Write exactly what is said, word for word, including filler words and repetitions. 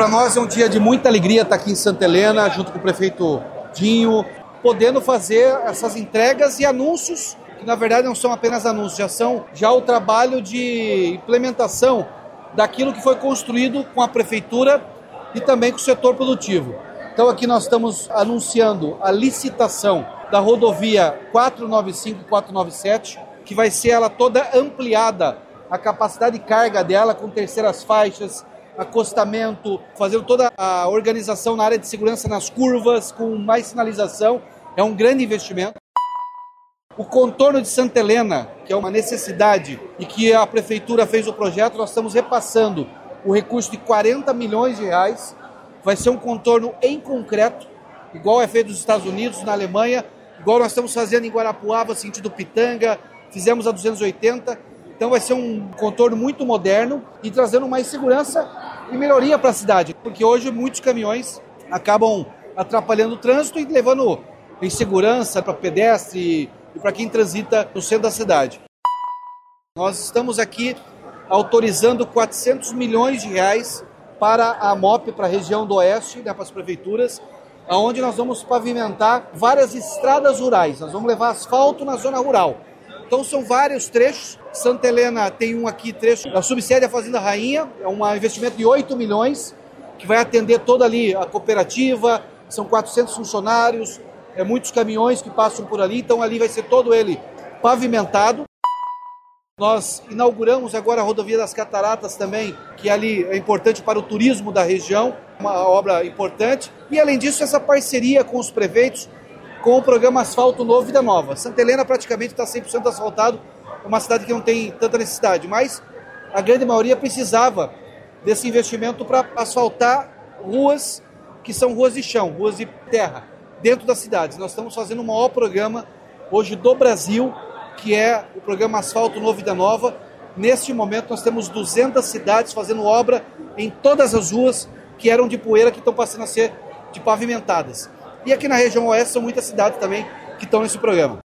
Para nós é um dia de muita alegria estar aqui em Santa Helena, junto com o prefeito Dinho, podendo fazer essas entregas e anúncios, que na verdade não são apenas anúncios, já são já o trabalho de implementação daquilo que foi construído com a prefeitura e também com o setor produtivo. Então aqui nós estamos anunciando a licitação da rodovia quatrocentos e noventa e cinco e quatrocentos e noventa e sete, que vai ser ela toda ampliada, a capacidade de carga dela com terceiras faixas, acostamento, fazendo toda a organização na área de segurança nas curvas, com mais sinalização. É um grande investimento. O contorno de Santa Helena, que é uma necessidade e que a prefeitura fez o projeto, nós estamos repassando o recurso de quarenta milhões de reais. Vai ser um contorno em concreto, igual é feito nos Estados Unidos, na Alemanha, igual nós estamos fazendo em Guarapuava, sentido Pitanga, fizemos a duzentos e oitenta. Então vai ser um contorno muito moderno e trazendo mais segurança e melhoria para a cidade, porque hoje muitos caminhões acabam atrapalhando o trânsito e levando insegurança para pedestre e para quem transita no centro da cidade. Nós estamos aqui autorizando quatrocentos milhões de reais para a MOP, para a região do Oeste, né, para as prefeituras, onde nós vamos pavimentar várias estradas rurais. Nós vamos levar asfalto na zona rural. Então são vários trechos. Santa Helena tem um aqui trecho da subsede à Fazenda Rainha, é um investimento de oito milhões, que vai atender toda ali a cooperativa, são quatrocentos funcionários, é, muitos caminhões que passam por ali, então ali vai ser todo ele pavimentado. Nós inauguramos agora a rodovia das Cataratas também, que ali é importante para o turismo da região, uma obra importante. E além disso, essa parceria com os prefeitos, com o programa Asfalto Novo Vida Nova. Santa Helena praticamente está cem por cento asfaltado, é uma cidade que não tem tanta necessidade, mas a grande maioria precisava desse investimento para asfaltar ruas que são ruas de chão, ruas de terra, dentro das cidades. Nós estamos fazendo o maior programa hoje do Brasil, que é o programa Asfalto Novo Vida Nova. Neste momento nós temos duzentas cidades fazendo obra em todas as ruas que eram de poeira, que estão passando a ser de pavimentadas. E aqui na região oeste são muitas cidades também que estão nesse programa.